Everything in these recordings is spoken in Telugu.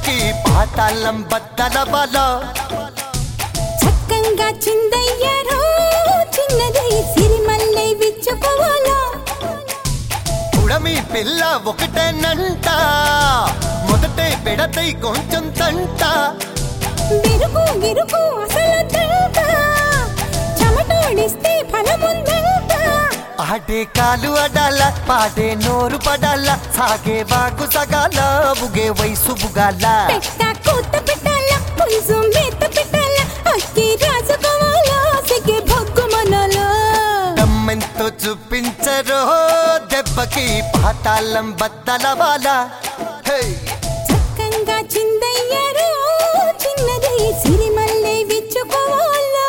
దెబ్బకి పాతాళం బద్దలవాలా చక్కంగా చిందయ్యారో చిన్నది సిరిమల్లె విచ్చుకోవాలా ఉడమి పిల్ల ఒకటేనంట మొదటే పెడతై కొంచెం తంట బిరుకు గిరుకు అసలు తంట చెమటోడిస్తే ఫలముందంట ఆడే కాలు అడాల పాడే నోరు పడాల సాగే వాగు సగాల బుగే వయసు బుగాల పెట్ట కూత పెట్టాల పులుసు మేత పెట్టాల అక్కి రాసుకోవాలా సిగ్గే భగ్గు మనాలా దమ్మెంతో చూపించరో దెబ్బకి పాతాళం బద్దలవాలా చక్కంగా చిందయ్యారో చిన్నది సిరిమల్లె విచ్చుకోవాలా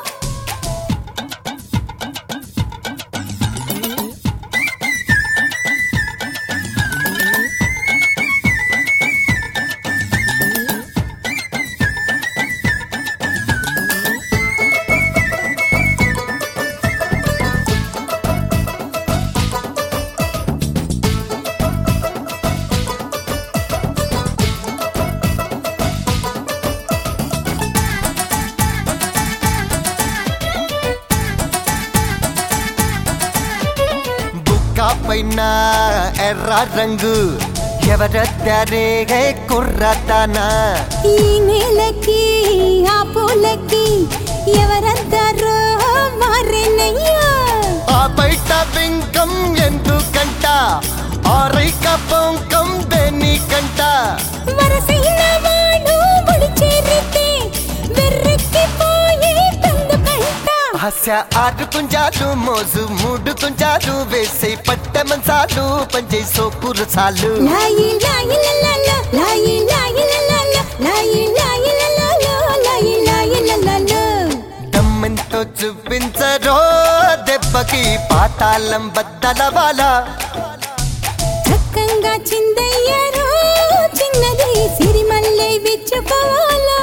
పైన ఎర్ర రంగు ఎవరద్దారే కుర్రతానా ఈ నేలకి ఆ పూలకి ఎవరందరో మారేనయ్యా ఆ బయట బింకం ఎందుకంట ఆరైక పొంకం దేనికంట వరసైన వాడు ముడి చేరితే వెర్రెక్కిపోయే తందుకంట ఆశ ఆరు కుంజాలు మోజు మూడు కుంజాలు వేసే పట్ట మంచాలు పంచే సోకురు చాలు లాయి లాయి లలాలా లాయి లాయి లలాలా లాయి లాయి లలాలా లాయి లాయి లలాలా దమ్మెంతో చూపించరో దెబ్బకి పాతాళం బద్దలవాలా చక్కంగా చిందయ్యారో చిన్నది సిరిమల్లె విచ్చుకోవాలా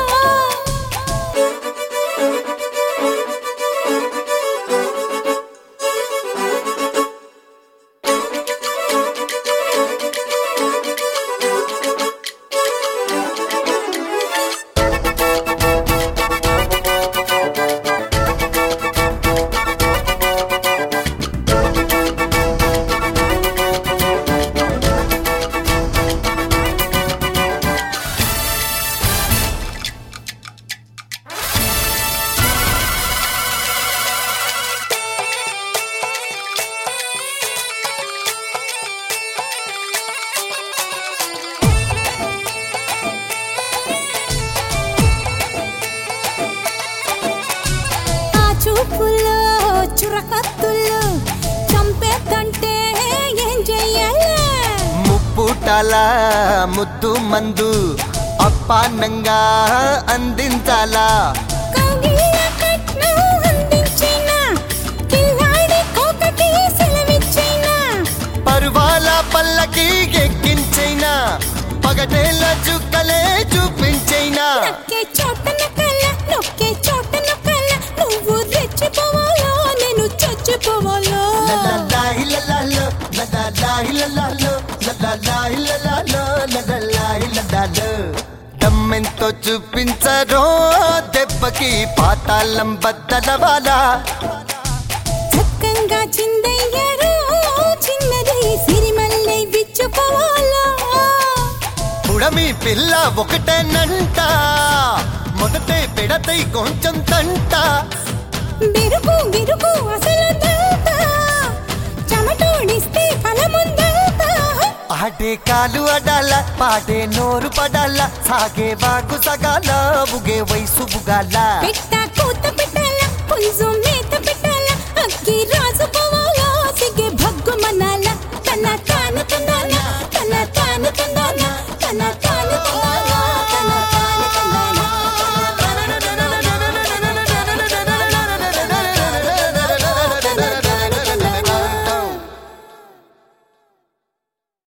చూపుల్లో చురకత్తుల్లో చంపేద్దంటే ఏం చెయ్యాలి ముప్పుటాల ముద్దు మందు అప్పానంగా అందించాలా కౌగిళ్ళ కట్నం అందించైనా కిల్లాడి కోకటి సెలవిచ్చైనా పరువాల పల్లకి ఎక్కించైనా పగటేల చుక్కలే చూపించైనా నక్కే చోట నకల నొక్కే చోట నకల నువ్వు రెచ్చిపోవాలో నేను చచ్చిపోవాలో దమ్మెంతో చూపించరో దెబ్బకి పాతాళం బద్దలవాలా చక్కంగా చిందయ్యారో చిన్నది సిరిమల్లె విచ్చుకోవాలా ఉడమి పిల్ల ఒకటేనంట మొదటే పెడతై కొంచెం తంట బిరుకు గిరుకు అసలు తంట చెమటోడిస్తే ఫలముందంట ఆడే కాలు అడాల పాడే నోరు పడాల సాగే వాగు సగాల బుగే వయసు బుగాల పెట్ట కూత పెట్టాల పులుసు